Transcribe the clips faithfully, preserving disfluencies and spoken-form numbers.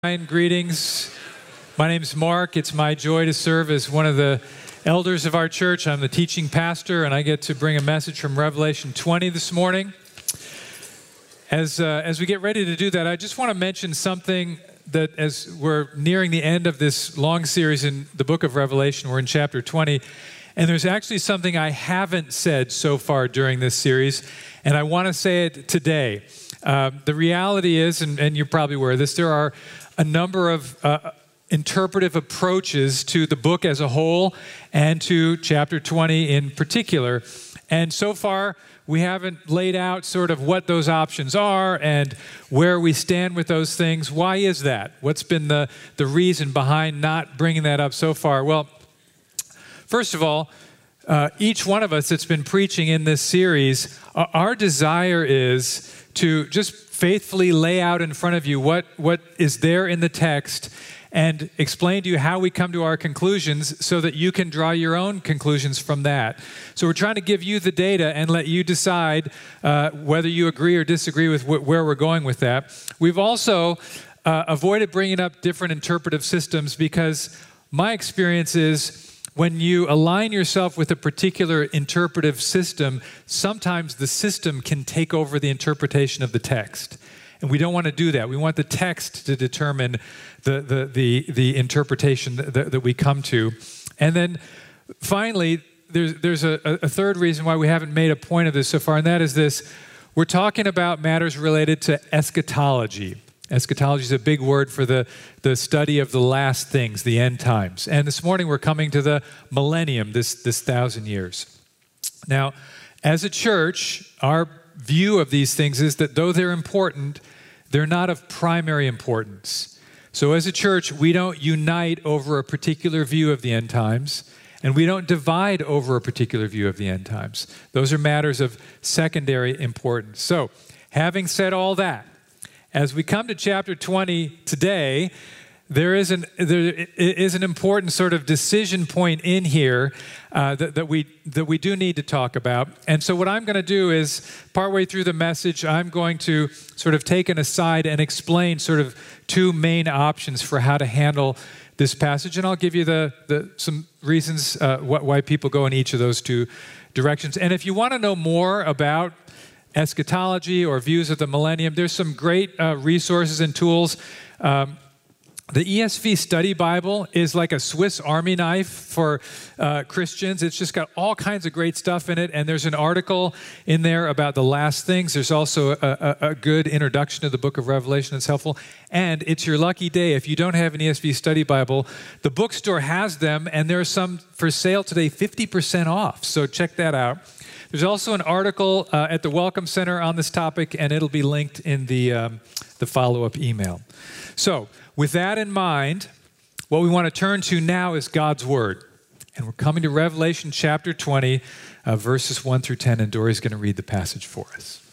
Greetings. My name is Mark. It's my joy to serve as one of the elders of our church. I'm the teaching pastor, and I get to bring a message from Revelation twenty this morning. As uh, as we get ready to do that, I just want to mention something that as we're nearing the end of this long series in the book of Revelation, we're in chapter twenty, and there's actually something I haven't said so far during this series, and I want to say it today. Uh, the reality is, and, and you're probably aware of this, there are a number of uh, interpretive approaches to the book as a whole and to chapter twenty in particular. And so far, we haven't laid out sort of what those options are and where we stand with those things. Why is that? What's been the, the reason behind not bringing that up so far? Well, first of all, uh, each one of us that's been preaching in this series, uh, our desire is to just faithfully lay out in front of you what, what is there in the text and explain to you how we come to our conclusions so that you can draw your own conclusions from that. So we're trying to give you the data and let you decide uh, whether you agree or disagree with wh- where we're going with that. We've also uh, avoided bringing up different interpretive systems because my experience is when you align yourself with a particular interpretive system, sometimes the system can take over the interpretation of the text. And we don't want to do that. We want the text to determine the, the, the, the interpretation that, that we come to. And then finally, there's, there's a, a third reason why we haven't made a point of this so far, and that is this. We're talking about matters related to eschatology. Eschatology is a big word for the, the study of the last things, the end times. And this morning we're coming to the millennium, this, this thousand years. Now, as a church, our view of these things is that though they're important, they're not of primary importance. So as a church, we don't unite over a particular view of the end times, and we don't divide over a particular view of the end times. Those are matters of secondary importance. So, having said all that, as we come to chapter twenty today, there is an there is an important sort of decision point in here uh, that, that we that we do need to talk about. And so what I'm going to do is, partway through the message, I'm going to sort of take an aside and explain sort of two main options for how to handle this passage, and I'll give you the, the some reasons uh, wh- why people go in each of those two directions. And if you want to know more about eschatology or views of the millennium, there's some great uh, resources and tools. Um, the E S V Study Bible is like a Swiss Army knife for uh, Christians. It's just got all kinds of great stuff in it, and there's an article in there about the last things. There's also a, a, a good introduction to the book of Revelation that's helpful, and it's your lucky day. If you don't have an E S V Study Bible, the bookstore has them, and there's some for sale today, fifty percent off, so check that out. There's also an article uh, at the Welcome Center on this topic, and it'll be linked in the, um, the follow-up email. So, with that in mind, what we want to turn to now is God's Word. And we're coming to Revelation chapter twenty, uh, verses one through ten, and Dory's going to read the passage for us.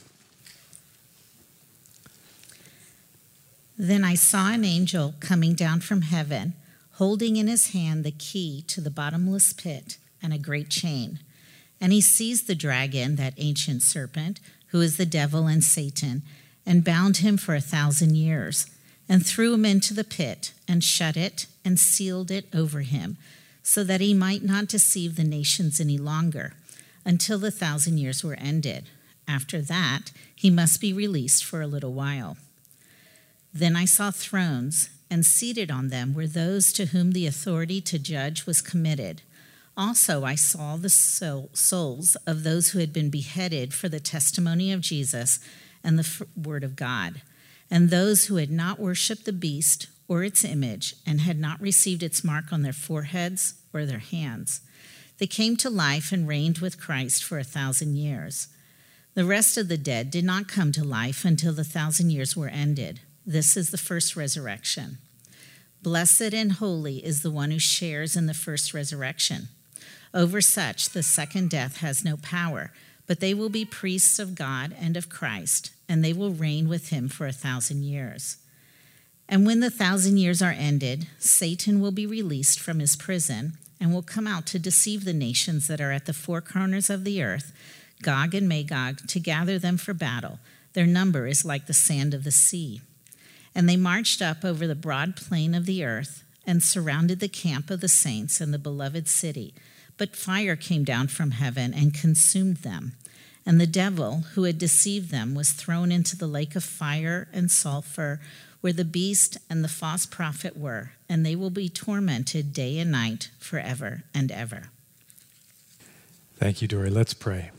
Then I saw an angel coming down from heaven, holding in his hand the key to the bottomless pit and a great chain. And he seized the dragon, that ancient serpent, who is the devil and Satan, and bound him for a thousand years, and threw him into the pit, and shut it, and sealed it over him, so that he might not deceive the nations any longer, until the thousand years were ended. After that, he must be released for a little while. Then I saw thrones, and seated on them were those to whom the authority to judge was committed. Also, I saw the souls of those who had been beheaded for the testimony of Jesus and the word of God, and those who had not worshipped the beast or its image and had not received its mark on their foreheads or their hands. They came to life and reigned with Christ for a thousand years. The rest of the dead did not come to life until the thousand years were ended. This is the first resurrection. Blessed and holy is the one who shares in the first resurrection. Over such, the second death has no power, but they will be priests of God and of Christ, and they will reign with him for a thousand years. And when the thousand years are ended, Satan will be released from his prison and will come out to deceive the nations that are at the four corners of the earth, Gog and Magog, to gather them for battle. Their number is like the sand of the sea. And they marched up over the broad plain of the earth and surrounded the camp of the saints and the beloved city. But fire came down from heaven and consumed them. And the devil who had deceived them was thrown into the lake of fire and sulfur, where the beast and the false prophet were, and they will be tormented day and night forever and ever. Thank you, Dory. Let's pray.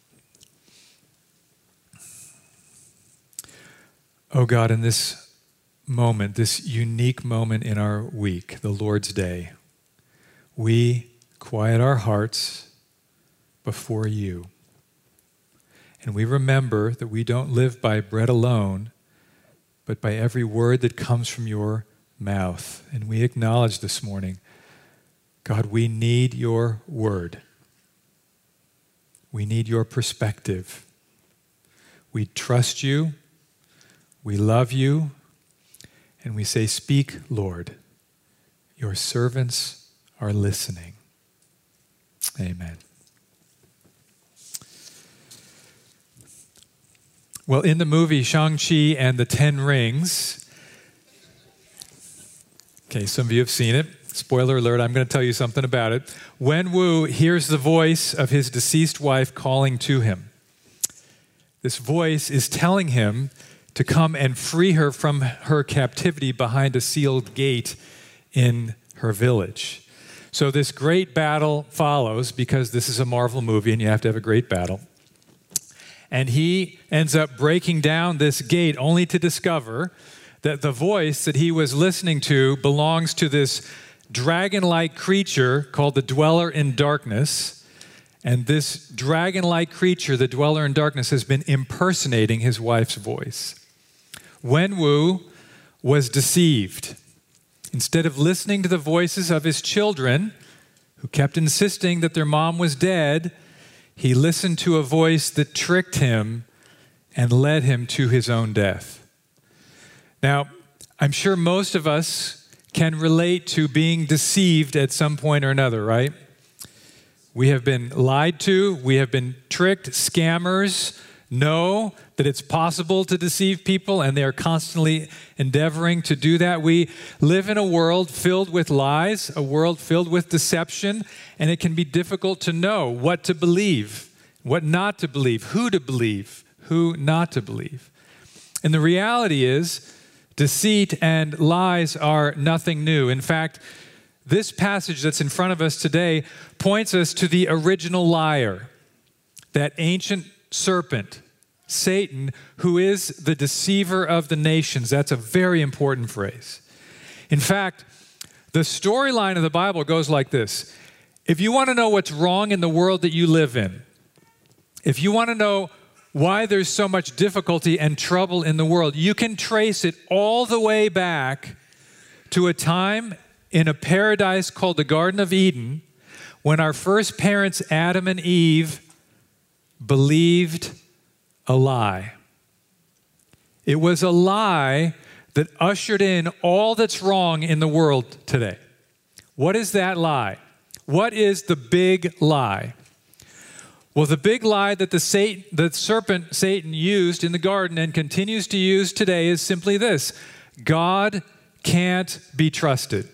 Oh God, in this moment, this unique moment in our week, the Lord's Day, we quiet our hearts before you. And we remember that we don't live by bread alone, but by every word that comes from your mouth. And we acknowledge this morning, God, we need your word. We need your perspective. We trust you. We love you. And we say, speak, Lord. Your servants are listening. Amen. Well, in the movie Shang-Chi and the Ten Rings, okay, some of you have seen it. Spoiler alert, I'm going to tell you something about it. Wenwu hears the voice of his deceased wife calling to him. This voice is telling him to come and free her from her captivity behind a sealed gate in her village. So this great battle follows, because this is a Marvel movie and you have to have a great battle. And he ends up breaking down this gate only to discover that the voice that he was listening to belongs to this dragon-like creature called the Dweller in Darkness. And this dragon-like creature, the Dweller in Darkness, has been impersonating his wife's voice. Wenwu was deceived. Instead of listening to the voices of his children, who kept insisting that their mom was dead, he listened to a voice that tricked him and led him to his own death. Now, I'm sure most of us can relate to being deceived at some point or another, right? We have been lied to, we have been tricked. Scammers know that it's possible to deceive people, and they are constantly endeavoring to do that. We live in a world filled with lies, a world filled with deception, and it can be difficult to know what to believe, what not to believe, who to believe, who not to believe. And the reality is, deceit and lies are nothing new. In fact, this passage that's in front of us today points us to the original liar, that ancient serpent, Satan, who is the deceiver of the nations. That's a very important phrase. In fact, the storyline of the Bible goes like this. If you want to know what's wrong in the world that you live in, if you want to know why there's so much difficulty and trouble in the world, you can trace it all the way back to a time in a paradise called the Garden of Eden, when our first parents, Adam and Eve, believed a lie. It was a lie that ushered in all that's wrong in the world today. What is that lie? What is the big lie? Well, the big lie that the, Satan, the serpent Satan used in the garden and continues to use today is simply this: God can't be trusted.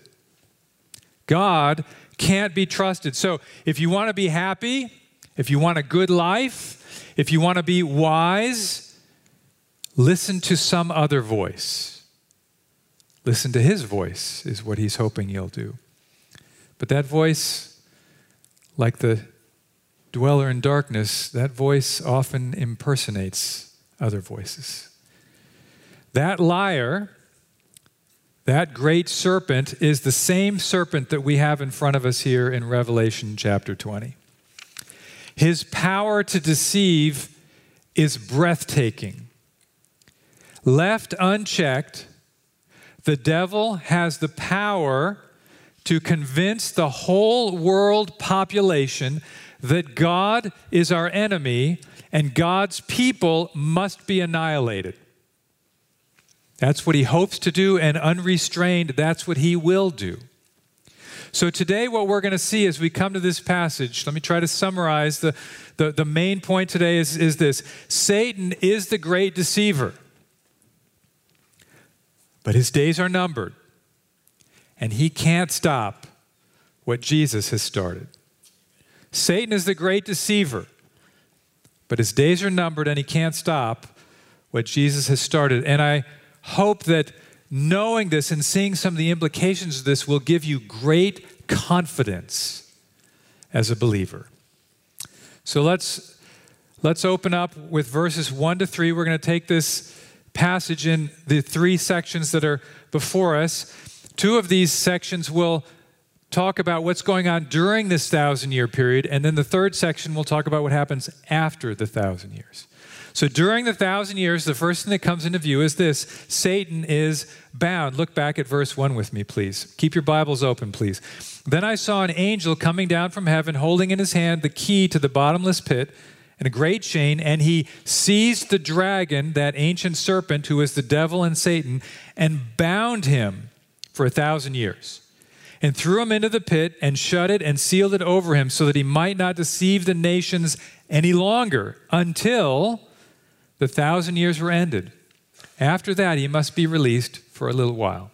God can't be trusted. So if you want to be happy, if you want a good life, if you want to be wise, listen to some other voice. Listen to his voice is what he's hoping you'll do. But that voice, like the dweller in darkness, that voice often impersonates other voices. That liar, that great serpent, is the same serpent that we have in front of us here in Revelation chapter twenty. His power to deceive is breathtaking. Left unchecked, the devil has the power to convince the whole world population that God is our enemy and God's people must be annihilated. That's what he hopes to do, and unrestrained, that's what he will do. So today what we're going to see as we come to this passage, let me try to summarize. The, the, the main point today is, is this: Satan is the great deceiver. But his days are numbered, and he can't stop what Jesus has started. Satan is the great deceiver, but his days are numbered, and he can't stop what Jesus has started. And I hope that knowing this and seeing some of the implications of this will give you great confidence as a believer. So let's let's open up with verses one to three. We're going to take this passage in the three sections that are before us. Two of these sections will talk about what's going on during this thousand-year period, and then the third section will talk about what happens after the thousand years. So during the thousand years, the first thing that comes into view is this: Satan is bound. Look back at verse one with me, please. Keep your Bibles open, please. Then I saw an angel coming down from heaven, holding in his hand the key to the bottomless pit and a great chain, and he seized the dragon, that ancient serpent who is the devil and Satan, and bound him for a thousand years, and threw him into the pit and shut it and sealed it over him so that he might not deceive the nations any longer until the thousand years were ended. After that, he must be released for a little while.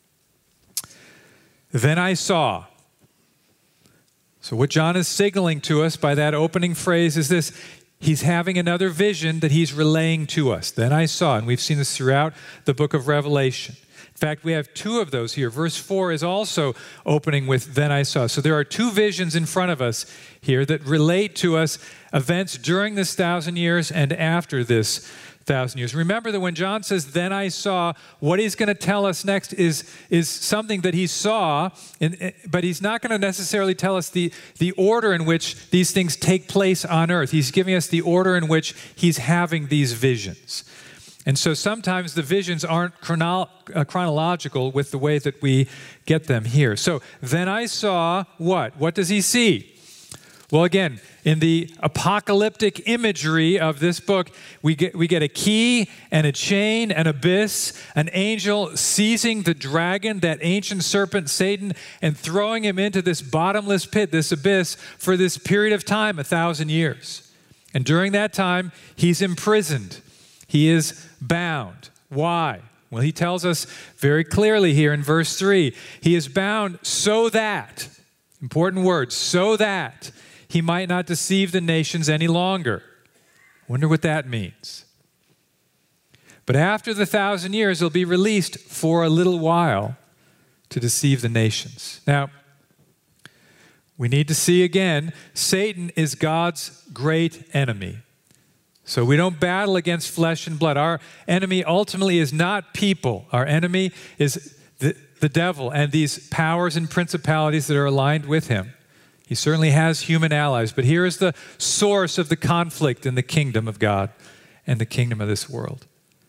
Then I saw. So what John is signaling to us by that opening phrase is this: he's having another vision that he's relaying to us. Then I saw, and we've seen this throughout the book of Revelation. In fact, we have two of those here. Verse four is also opening with then I saw. So there are two visions in front of us here that relate to us events during this thousand years and after this thousand years. Remember that when John says, then I saw, what he's going to tell us next is, is something that he saw, in, but he's not going to necessarily tell us the, the order in which these things take place on earth. He's giving us the order in which he's having these visions. And so sometimes the visions aren't chrono- uh, chronological with the way that we get them here. So then I saw what? What does he see? Well, again, in the apocalyptic imagery of this book, we get, we get a key and a chain, an abyss, an angel seizing the dragon, that ancient serpent, Satan, and throwing him into this bottomless pit, this abyss, for this period of time, a thousand years. And during that time, he's imprisoned. He is bound. Why? Well, he tells us very clearly here in verse three, he is bound so that, important word, so that he might not deceive the nations any longer. Wonder what that means. But after the thousand years, he'll be released for a little while to deceive the nations. Now, we need to see again, Satan is God's great enemy. So we don't battle against flesh and blood. Our enemy ultimately is not people. Our enemy is the, the devil and these powers and principalities that are aligned with him. He certainly has human allies, but here is the source of the conflict in the kingdom of God and the kingdom of this world.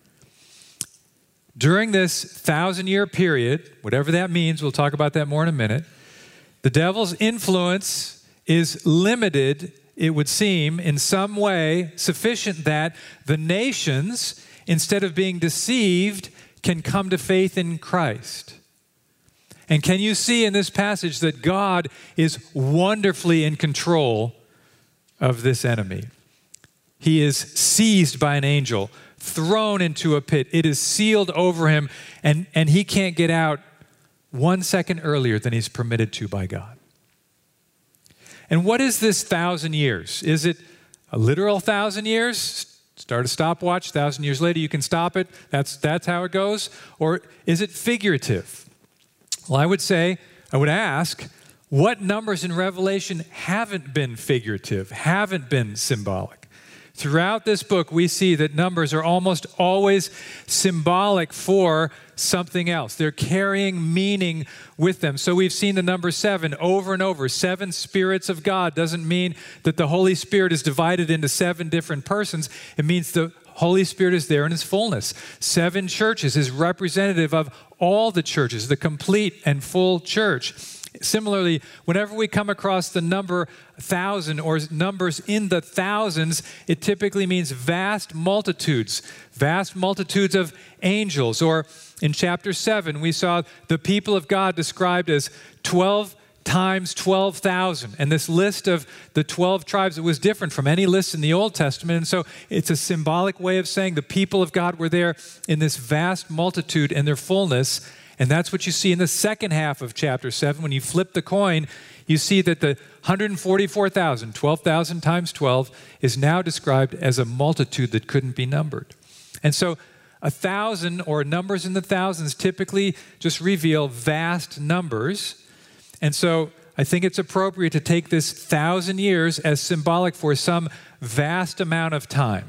During this thousand-year period, whatever that means, we'll talk about that more in a minute, the devil's influence is limited, it would seem, in some way sufficient that the nations, instead of being deceived, can come to faith in Christ. And can you see in this passage that God is wonderfully in control of this enemy? He is seized by an angel, thrown into a pit. It is sealed over him, and, and he can't get out one second earlier than he's permitted to by God. And what is this thousand years? Is it a literal thousand years? Start a stopwatch, thousand years later you can stop it. That's, that's how it goes. Or is it figurative? Well, I would say, I would ask, what numbers in Revelation haven't been figurative, haven't been symbolic? Throughout this book, we see that numbers are almost always symbolic for something else. They're carrying meaning with them. So we've seen the number seven over and over. Seven spirits of God doesn't mean that the Holy Spirit is divided into seven different persons. It means the Holy Spirit is there in his fullness. Seven churches is representative of all the churches, the complete and full church. Similarly, whenever we come across the number thousand or numbers in the thousands, it typically means vast multitudes, vast multitudes of angels. Or in chapter seven, we saw the people of God described as twelve times twelve thousand. And this list of the twelve tribes, it was different from any list in the Old Testament. And so it's a symbolic way of saying the people of God were there in this vast multitude in their fullness. And that's what you see in the second half of chapter seven. When you flip the coin, you see that the one hundred forty-four thousand, twelve thousand times twelve, is now described as a multitude that couldn't be numbered. And so a thousand, or numbers in the thousands, typically just reveal vast numbers. And so I think it's appropriate to take this thousand years as symbolic for some vast amount of time.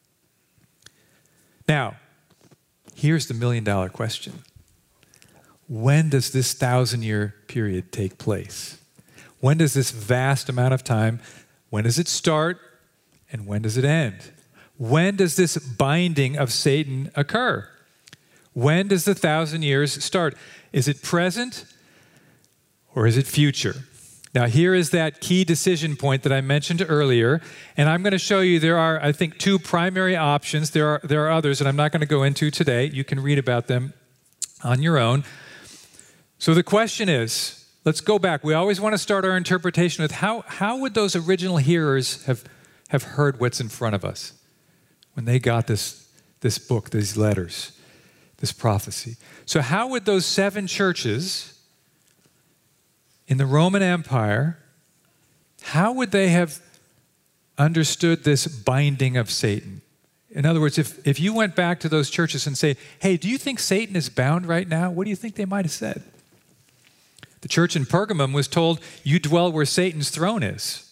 Now, here's the million dollar question. When does this thousand year period take place? When does this vast amount of time, when does it start and when does it end? When does this binding of Satan occur? When does the thousand years start? Is it present or is it future? Now, here is that key decision point that I mentioned earlier, and I'm going to show you there are, I think, two primary options. There are, there are others that I'm not going to go into today. You can read about them on your own. So the question is, let's go back. We always want to start our interpretation with how, how would those original hearers have, have heard what's in front of us when they got this, this book, these letters, this prophecy? So how would those seven churches in the Roman Empire, how would they have understood this binding of Satan? In other words, if, if you went back to those churches and say, hey, do you think Satan is bound right now? What do you think they might have said? The church in Pergamum was told, you dwell where Satan's throne is.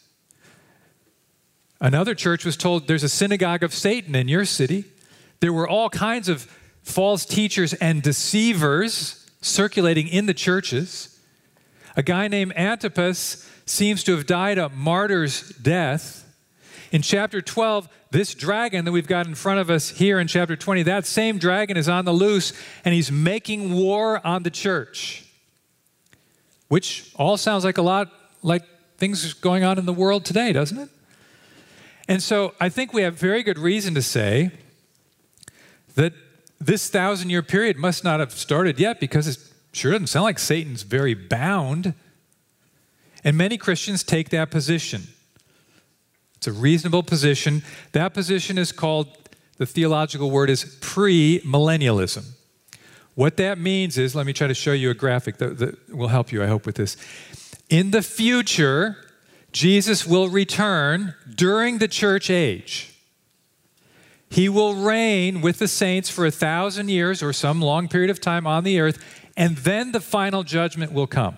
Another church was told, there's a synagogue of Satan in your city. There were all kinds of false teachers and deceivers circulating in the churches. A guy named Antipas seems to have died a martyr's death. In chapter twelve, this dragon that we've got in front of us here in chapter twenty, that same dragon is on the loose and he's making war on the church. Which all sounds like a lot like things going on in the world today, doesn't it? And so I think we have very good reason to say that this thousand-year period must not have started yet, because it sure doesn't sound like Satan's very bound. And many Christians take that position. It's a reasonable position. That position is called, the theological word is pre-millennialism. What that means is, let me try to show you a graphic that, that will help you, I hope, with this. In the future, Jesus will return during the church age. He will reign with the saints for a thousand years or some long period of time on the earth, and then the final judgment will come.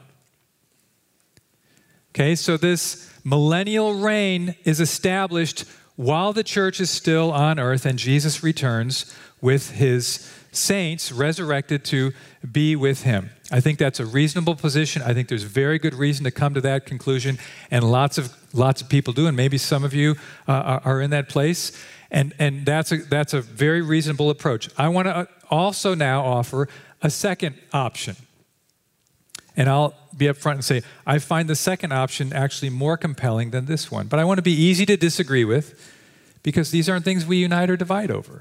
Okay, so this millennial reign is established while the church is still on earth and Jesus returns with his saints resurrected to be with him. I think that's a reasonable position. I think there's very good reason to come to that conclusion, and lots of lots of people do, and maybe some of you uh, are, are in that place. And and that's a that's a very reasonable approach. I want to also now offer a second option. And I'll be up front and say, I find the second option actually more compelling than this one. But I want to be easy to disagree with, because these aren't things we unite or divide over.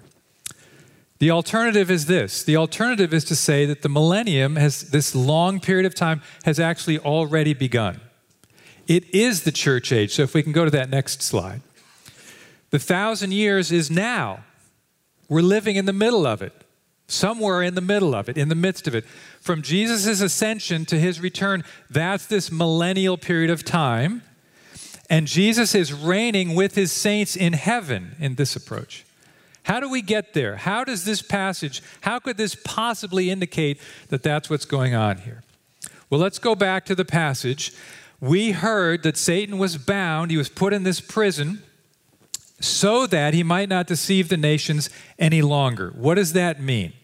The alternative is this. The alternative is to say that the millennium, has this long period of time, has actually already begun. It is the church age. So if we can go to that next slide. The thousand years is now. We're living in the middle of it. Somewhere in the middle of it, in the midst of it. From Jesus' ascension to his return, that's this millennial period of time. And Jesus is reigning with his saints in heaven in this approach. How do we get there? How does this passage, how could this possibly indicate that that's what's going on here? Well, let's go back to the passage. We heard that Satan was bound. He was put in this prison so that he might not deceive the nations any longer. What does that mean?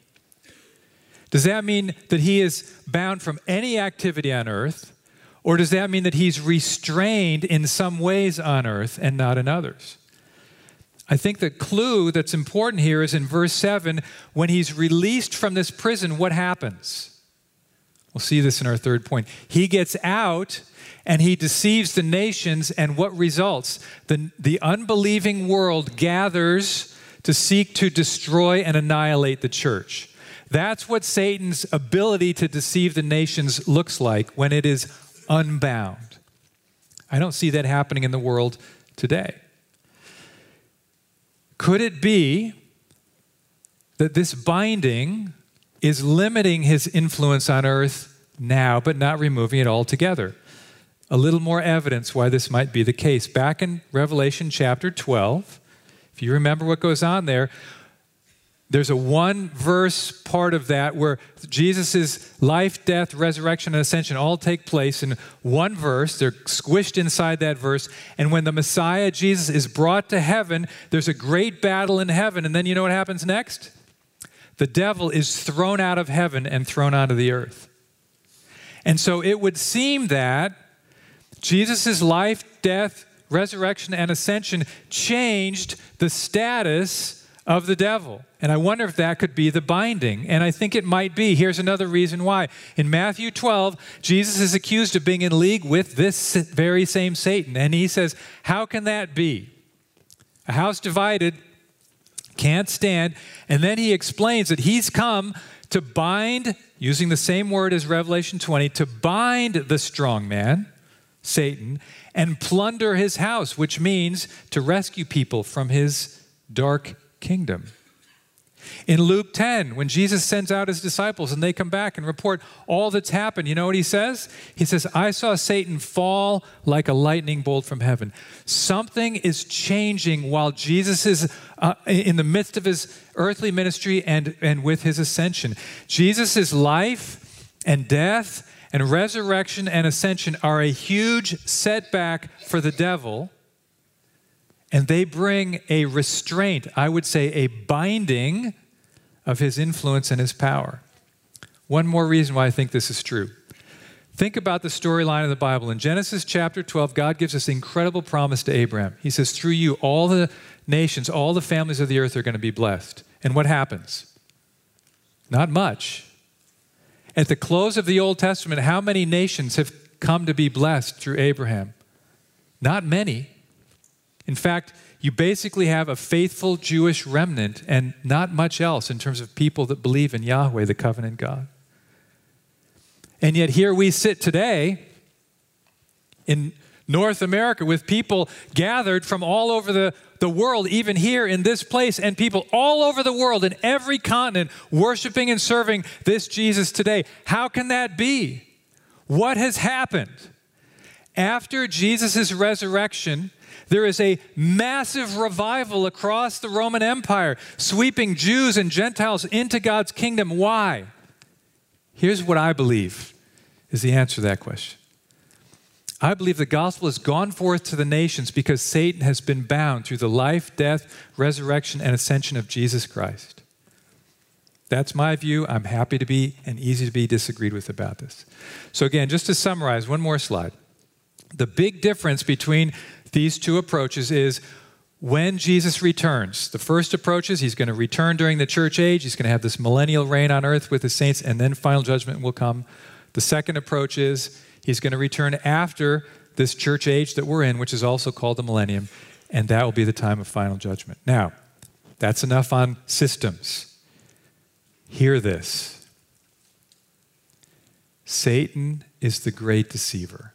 Does that mean that he is bound from any activity on earth? Or does that mean that he's restrained in some ways on earth and not in others? I think the clue that's important here is in verse seven. When he's released from this prison, what happens? We'll see this in our third point. He gets out and he deceives the nations, and what results? The, the unbelieving world gathers to seek to destroy and annihilate the church. That's what Satan's ability to deceive the nations looks like when it is unbound. I don't see that happening in the world today. Could it be that this binding is limiting his influence on earth now, but not removing it altogether? A little more evidence why this might be the case. Back in Revelation chapter twelve, if you remember what goes on there, there's a one-verse part of that where Jesus' life, death, resurrection, and ascension all take place in one verse. They're squished inside that verse. And when the Messiah, Jesus, is brought to heaven, there's a great battle in heaven. And then you know what happens next? The devil is thrown out of heaven and thrown onto the earth. And so it would seem that Jesus' life, death, resurrection, and ascension changed the status of the devil. And I wonder if that could be the binding. And I think it might be. Here's another reason why. In Matthew twelve, Jesus is accused of being in league with this very same Satan. And he says, how can that be? A house divided can't stand. And then he explains that he's come to bind, using the same word as Revelation twenty, to bind the strong man, Satan, and plunder his house, which means to rescue people from his dark kingdom. In Luke ten, when Jesus sends out his disciples and they come back and report all that's happened, you know what he says? He says, I saw Satan fall like a lightning bolt from heaven. Something is changing while Jesus is uh, in the midst of his earthly ministry and, and with his ascension. Jesus' life and death and resurrection and ascension are a huge setback for the devil. And they bring a restraint, I would say a binding of his influence and his power. One more reason why I think this is true. Think about the storyline of the Bible. In Genesis chapter twelve, God gives us an incredible promise to Abraham. He says, through you, all the nations, all the families of the earth are going to be blessed. And what happens? Not much. At the close of the Old Testament, how many nations have come to be blessed through Abraham? Not many. In fact, you basically have a faithful Jewish remnant and not much else in terms of people that believe in Yahweh, the covenant God. And yet here we sit today in North America with people gathered from all over the, the world, even here in this place, and people all over the world in every continent worshiping and serving this Jesus today. How can that be? What has happened? After Jesus' resurrection, there is a massive revival across the Roman Empire, sweeping Jews and Gentiles into God's kingdom. Why? Here's what I believe is the answer to that question. I believe the gospel has gone forth to the nations because Satan has been bound through the life, death, resurrection, and ascension of Jesus Christ. That's my view. I'm happy to be and easy to be disagreed with about this. So again, just to summarize, one more slide. The big difference between these two approaches is when Jesus returns. The first approach is he's going to return during the church age. He's going to have this millennial reign on earth with the saints, and then final judgment will come. The second approach is he's going to return after this church age that we're in, which is also called the millennium, and that will be the time of final judgment. Now, that's enough on systems. Hear this. Satan is the great deceiver.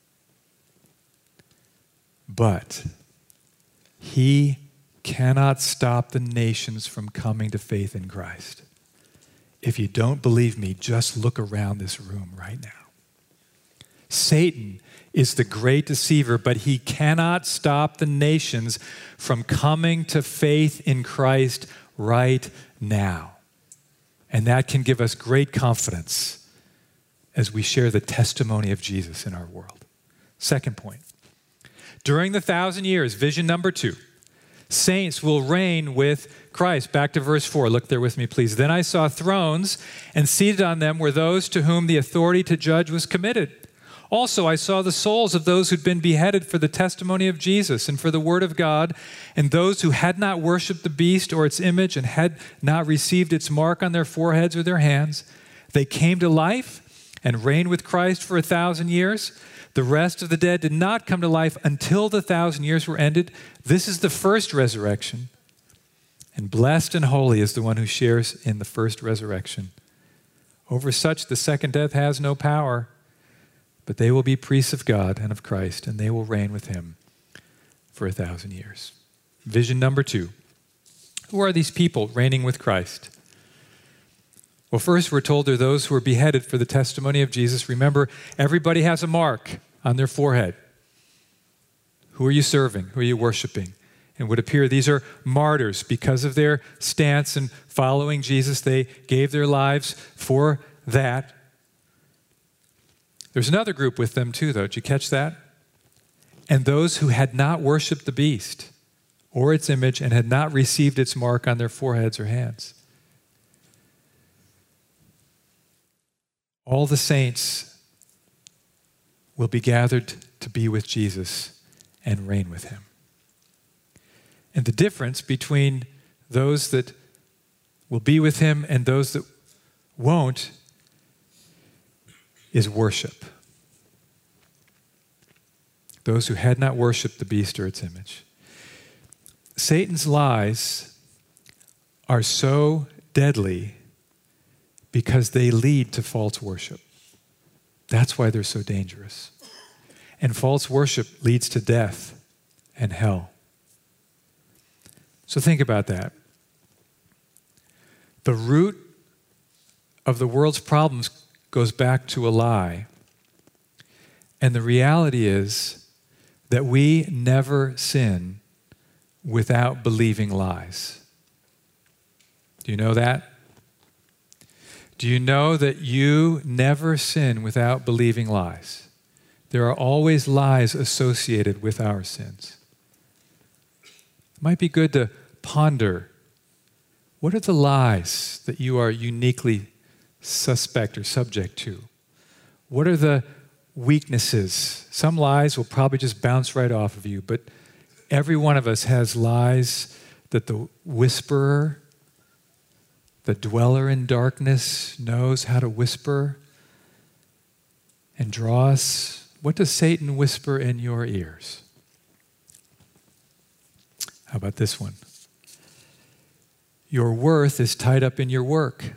But he cannot stop the nations from coming to faith in Christ. If you don't believe me, just look around this room right now. Satan is the great deceiver, but he cannot stop the nations from coming to faith in Christ right now. And that can give us great confidence as we share the testimony of Jesus in our world. Second point. During the thousand years, vision number two, saints will reign with Christ. Back to verse four. Look there with me, please. Then I saw thrones, and seated on them were those to whom the authority to judge was committed. Also, I saw the souls of those who'd been beheaded for the testimony of Jesus and for the word of God, and those who had not worshipped the beast or its image and had not received its mark on their foreheads or their hands. They came to life and reigned with Christ for a thousand years. The rest of the dead did not come to life until the thousand years were ended. This is the first resurrection. And blessed and holy is the one who shares in the first resurrection. Over such the second death has no power, but they will be priests of God and of Christ, and they will reign with him for a thousand years. Vision number two. Who are these people reigning with Christ? Well, first we're told they're those who are beheaded for the testimony of Jesus. Remember, everybody has a mark on their forehead. Who are you serving? Who are you worshiping? And it would appear these are martyrs because of their stance in following Jesus. They gave their lives for that. There's another group with them too, though. Did you catch that? And those who had not worshiped the beast or its image and had not received its mark on their foreheads or hands. All the saints will be gathered to be with Jesus and reign with him. And the difference between those that will be with him and those that won't is worship. Those who had not worshiped the beast or its image. Satan's lies are so deadly because they lead to false worship. That's why they're so dangerous. And false worship leads to death and hell. So think about that. The root of the world's problems goes back to a lie. And the reality is that we never sin without believing lies. Do you know that? Do you know that you never sin without believing lies? There are always lies associated with our sins. It might be good to ponder, what are the lies that you are uniquely suspect or subject to? What are the weaknesses? Some lies will probably just bounce right off of you, but every one of us has lies that the whisperer, the dweller in darkness, knows how to whisper and draw us. What does Satan whisper in your ears? How about this one? Your worth is tied up in your work.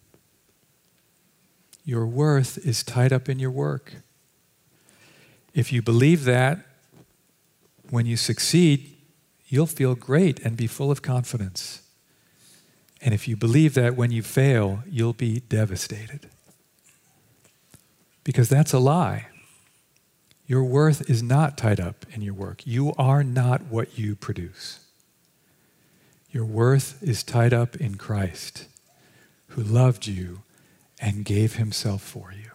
Your worth is tied up in your work. If you believe that, when you succeed, you'll feel great and be full of confidence. And if you believe that when you fail, you'll be devastated. Because that's a lie. Your worth is not tied up in your work. You are not what you produce. Your worth is tied up in Christ, who loved you and gave himself for you.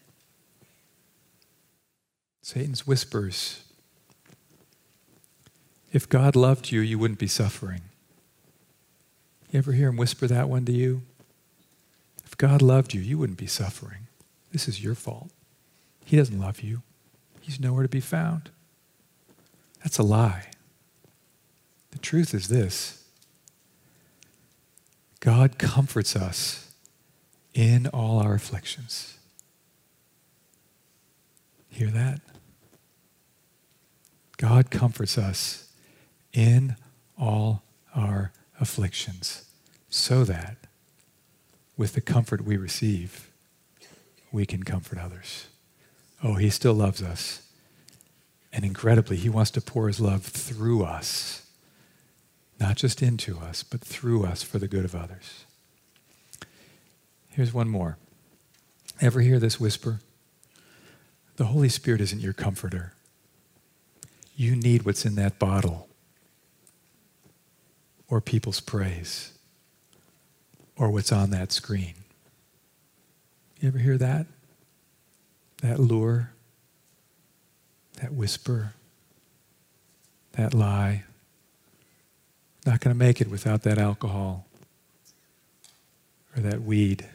Satan's whispers. If God loved you, you wouldn't be suffering. You ever hear him whisper that one to you? If God loved you, you wouldn't be suffering. This is your fault. He doesn't love you. He's nowhere to be found. That's a lie. The truth is this. God comforts us in all our afflictions. Hear that? God comforts us in all our afflictions so that with the comfort we receive, we can comfort others. Oh, he still loves us. And incredibly, he wants to pour his love through us. Not just into us, but through us for the good of others. Here's one more. Ever hear this whisper? The Holy Spirit isn't your comforter. You need what's in that bottle, or people's praise, or what's on that screen. You ever hear that? That lure, that whisper, that lie. Not going to make it without that alcohol or that weed.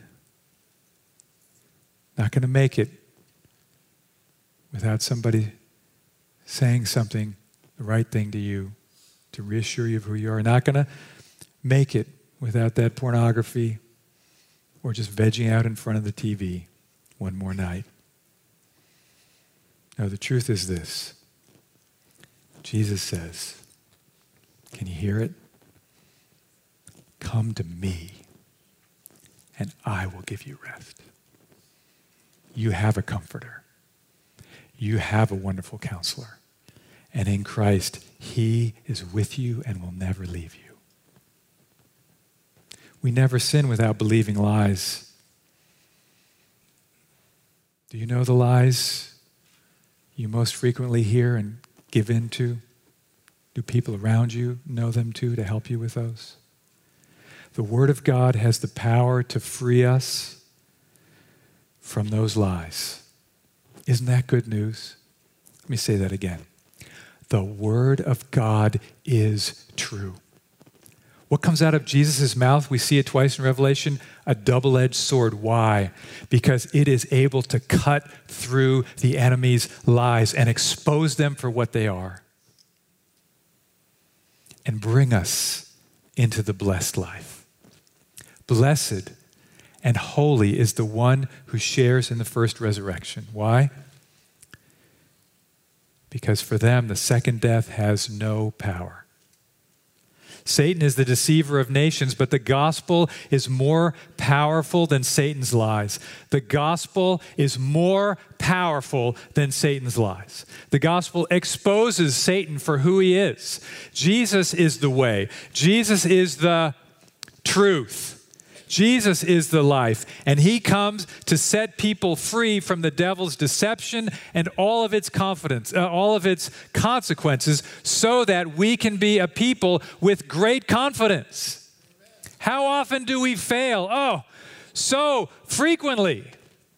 Not going to make it without somebody saying something, the right thing to you, to reassure you of who you are. Not going to make it without that pornography or just vegging out in front of the T V one more night. No, the truth is this. Jesus says, can you hear it? Come to me, and I will give you rest. You have a comforter. you have a wonderful counselor. And in Christ, he is with you and will never leave you. We never sin without believing lies. Do you know the lies you most frequently hear and give in to? Do people around you know them too, to help you with those? The Word of God has the power to free us from those lies. Isn't that good news? Let me say that again. The Word of God is true. What comes out of Jesus' mouth? We see it twice in Revelation, a double-edged sword. Why? Because it is able to cut through the enemy's lies and expose them for what they are and bring us into the blessed life. Blessed and holy is the one who shares in the first resurrection. Why? Because for them, the second death has no power. Satan is the deceiver of nations, but the gospel is more powerful than Satan's lies. The gospel is more powerful than Satan's lies. The gospel exposes Satan for who he is. Jesus is the way. Jesus is the truth. Jesus is the life, and he comes to set people free from the devil's deception and all of its confidence, uh, all of its consequences, so that we can be a people with great confidence. How often do we fail? Oh, so frequently.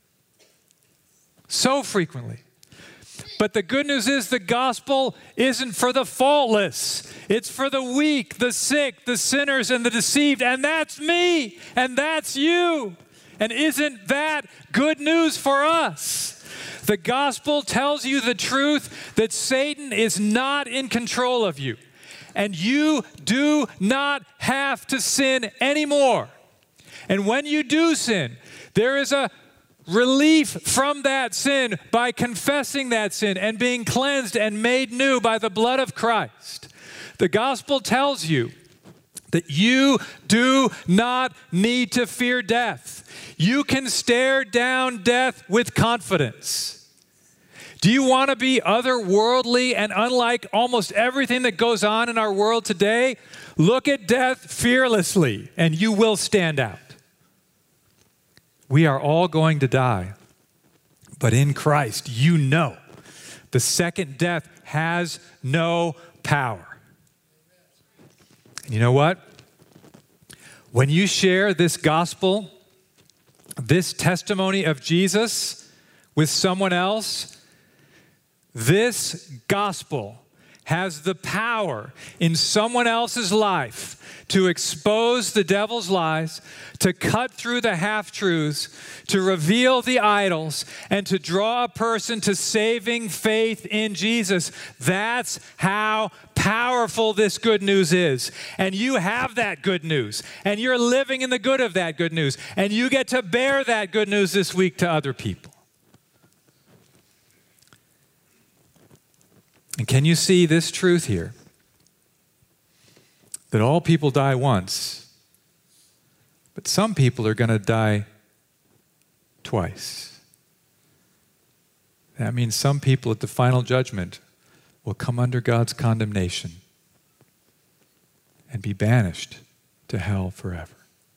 So frequently. But the good news is the gospel isn't for the faultless. It's for the weak, the sick, the sinners, and the deceived. And that's me, and that's you. And isn't that good news for us? The gospel tells you the truth that Satan is not in control of you. And you do not have to sin anymore. And when you do sin, there is a relief from that sin by confessing that sin and being cleansed and made new by the blood of Christ. The gospel tells you that you do not need to fear death. You can stare down death with confidence. Do you want to be otherworldly and unlike almost everything that goes on in our world today? Look at death fearlessly and you will stand out. We are all going to die, but in Christ, you know, the second death has no power. And you know what? When you share this gospel, this testimony of Jesus with someone else, this gospel has the power in someone else's life to expose the devil's lies, to cut through the half-truths, to reveal the idols, and to draw a person to saving faith in Jesus. That's how powerful this good news is. And you have that good news. And you're living in the good of that good news. And you get to bear that good news this week to other people. And can you see this truth here? That all people die once, but some people are going to die twice. That means some people at the final judgment will come under God's condemnation and be banished to hell forever.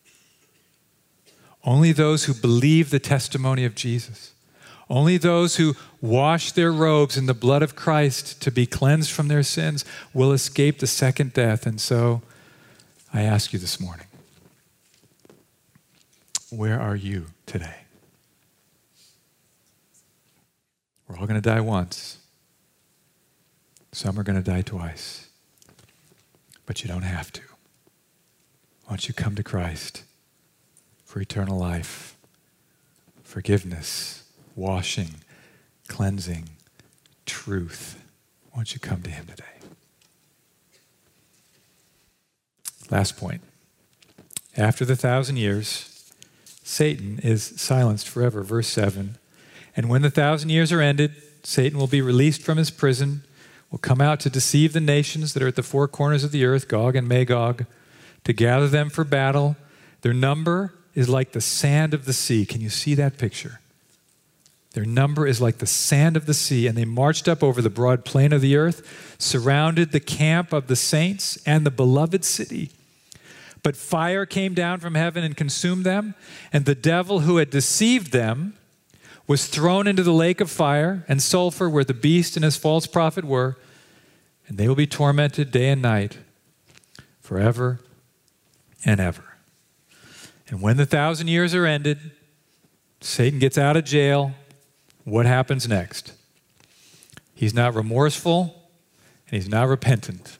Only those who believe the testimony of Jesus, only those who wash their robes in the blood of Christ to be cleansed from their sins will escape the second death. And so I ask you this morning, where are you today? We're all going to die once. Some are going to die twice. But you don't have to. Once you come to Christ for eternal life, forgiveness, washing, cleansing, truth. Won't you come to him today? Last point. After the thousand years, Satan is silenced forever. Verse seven. And when the thousand years are ended, Satan will be released from his prison, will come out to deceive the nations that are at the four corners of the earth, Gog and Magog, to gather them for battle. Their number is like the sand of the sea. Can you see that picture? Their number is like the sand of the sea, and they marched up over the broad plain of the earth, surrounded the camp of the saints and the beloved city. But fire came down from heaven and consumed them, and the devil who had deceived them was thrown into the lake of fire and sulfur where the beast and his false prophet were, and they will be tormented day and night forever and ever. And when the thousand years are ended, Satan gets out of jail. What happens next? He's not remorseful and he's not repentant.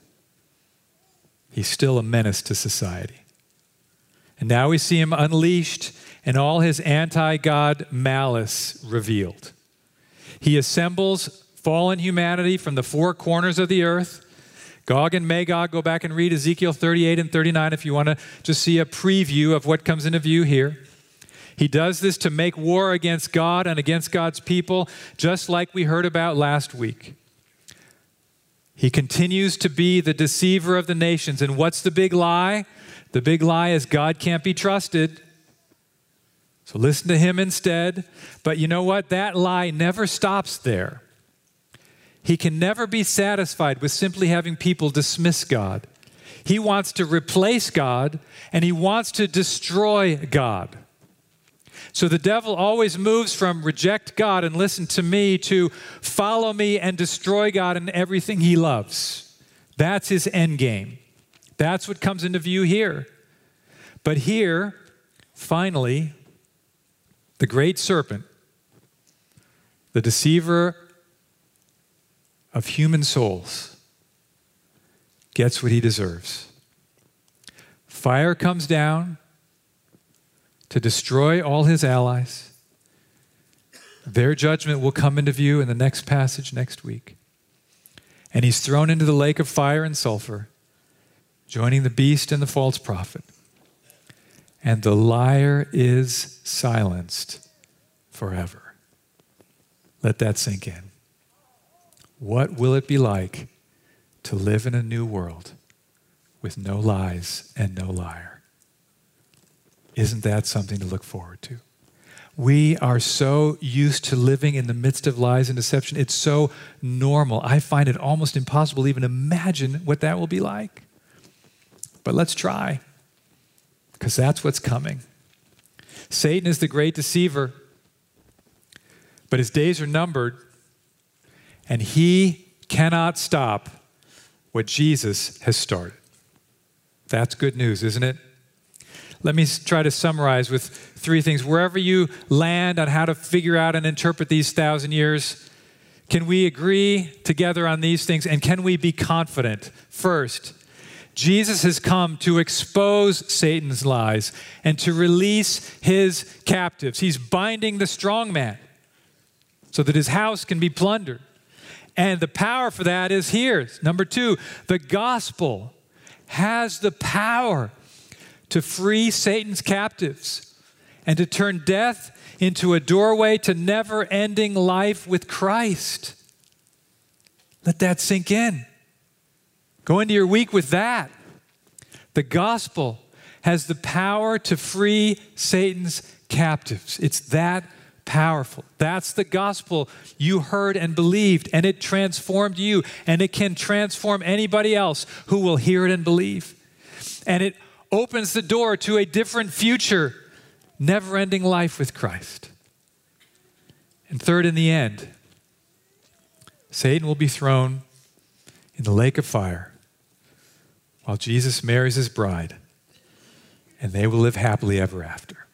He's still a menace to society. And now we see him unleashed and all his anti-God malice revealed. He assembles fallen humanity from the four corners of the earth. Gog and Magog, go back and read Ezekiel thirty-eight and thirty-nine if you want to just see a preview of what comes into view here. He does this to make war against God and against God's people, just like we heard about last week. He continues to be the deceiver of the nations. And what's the big lie? The big lie is God can't be trusted. So listen to him instead. But you know what? That lie never stops there. He can never be satisfied with simply having people dismiss God. He wants to replace God, and he wants to destroy God. So the devil always moves from reject God and listen to me to follow me and destroy God and everything he loves. That's his end game. That's what comes into view here. But here, finally, the great serpent, the deceiver of human souls, gets what he deserves. Fire comes down to destroy all his allies. Their judgment will come into view in the next passage next week. And he's thrown into the lake of fire and sulfur, joining the beast and the false prophet. And the liar is silenced forever. Let that sink in. What will it be like to live in a new world with no lies and no liar? Isn't that something to look forward to? We are so used to living in the midst of lies and deception. It's so normal. I find it almost impossible to even imagine what that will be like. But let's try, because that's what's coming. Satan is the great deceiver, but his days are numbered, and he cannot stop what Jesus has started. That's good news, isn't it? Let me try to summarize with three things. Wherever you land on how to figure out and interpret these thousand years, can we agree together on these things? And can we be confident? First, Jesus has come to expose Satan's lies and to release his captives. He's binding the strong man so that his house can be plundered. And the power for that is here. Number two, the gospel has the power to free Satan's captives and to turn death into a doorway to never-ending life with Christ. Let that sink in. Go into your week with that. The gospel has the power to free Satan's captives. It's that powerful. That's the gospel you heard and believed, and it transformed you, and it can transform anybody else who will hear it and believe. And it opens the door to a different future, never-ending life with Christ. And third, in the end, Satan will be thrown in the lake of fire while Jesus marries his bride, and they will live happily ever after.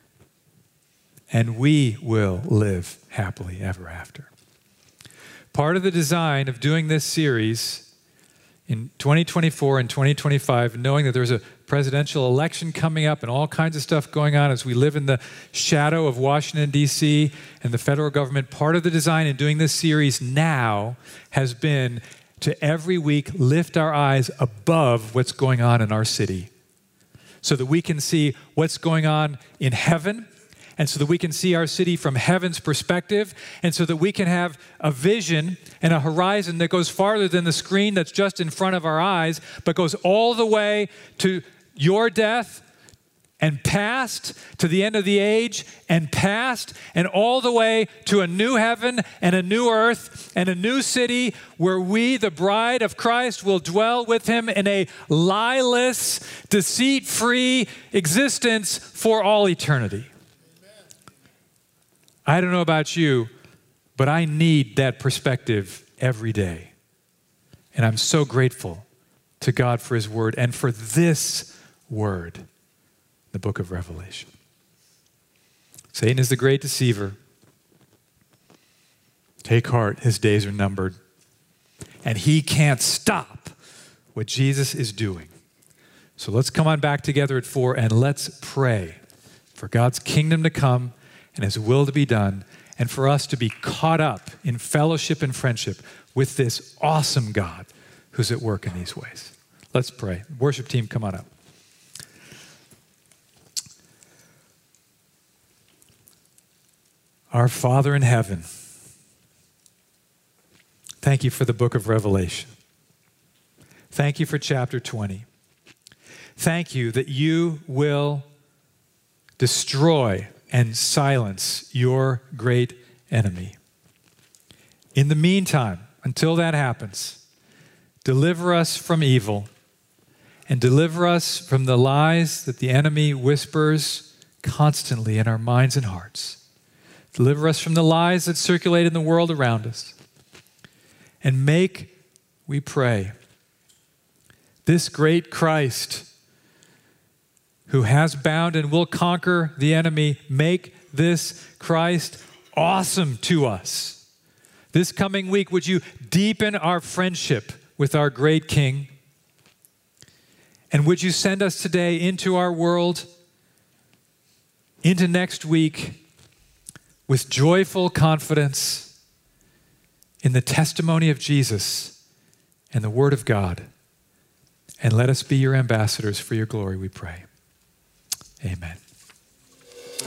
And we will live happily ever after. Part of the design of doing this series in twenty twenty-four and twenty twenty-five, knowing that there's a presidential election coming up and all kinds of stuff going on as we live in the shadow of Washington, D C and the federal government, part of the design in doing this series now has been to every week lift our eyes above what's going on in our city so that we can see what's going on in heaven, and so that we can see our city from heaven's perspective, and so that we can have a vision and a horizon that goes farther than the screen that's just in front of our eyes, but goes all the way to your death and past to the end of the age and past and all the way to a new heaven and a new earth and a new city where we, the bride of Christ, will dwell with him in a lieless, deceit-free existence for all eternity. Amen. I don't know about you, but I need that perspective every day. And I'm so grateful to God for his word and for this word. The book of Revelation. Satan is the great deceiver. Take heart, his days are numbered. And he can't stop what Jesus is doing. So let's come on back together at four and let's pray for God's kingdom to come and his will to be done, and for us to be caught up in fellowship and friendship with this awesome God who's at work in these ways. Let's pray. Worship team, come on up. Our Father in heaven, thank you for the book of Revelation. Thank you for chapter twenty. Thank you that you will destroy and silence your great enemy. In the meantime, until that happens, deliver us from evil and deliver us from the lies that the enemy whispers constantly in our minds and hearts. Deliver us from the lies that circulate in the world around us. And make, we pray, this great Christ who has bound and will conquer the enemy, make this Christ awesome to us. This coming week, would you deepen our friendship with our great King? And would you send us today into our world, into next week, with joyful confidence in the testimony of Jesus and the Word of God. And let us be your ambassadors for your glory, we pray. Amen.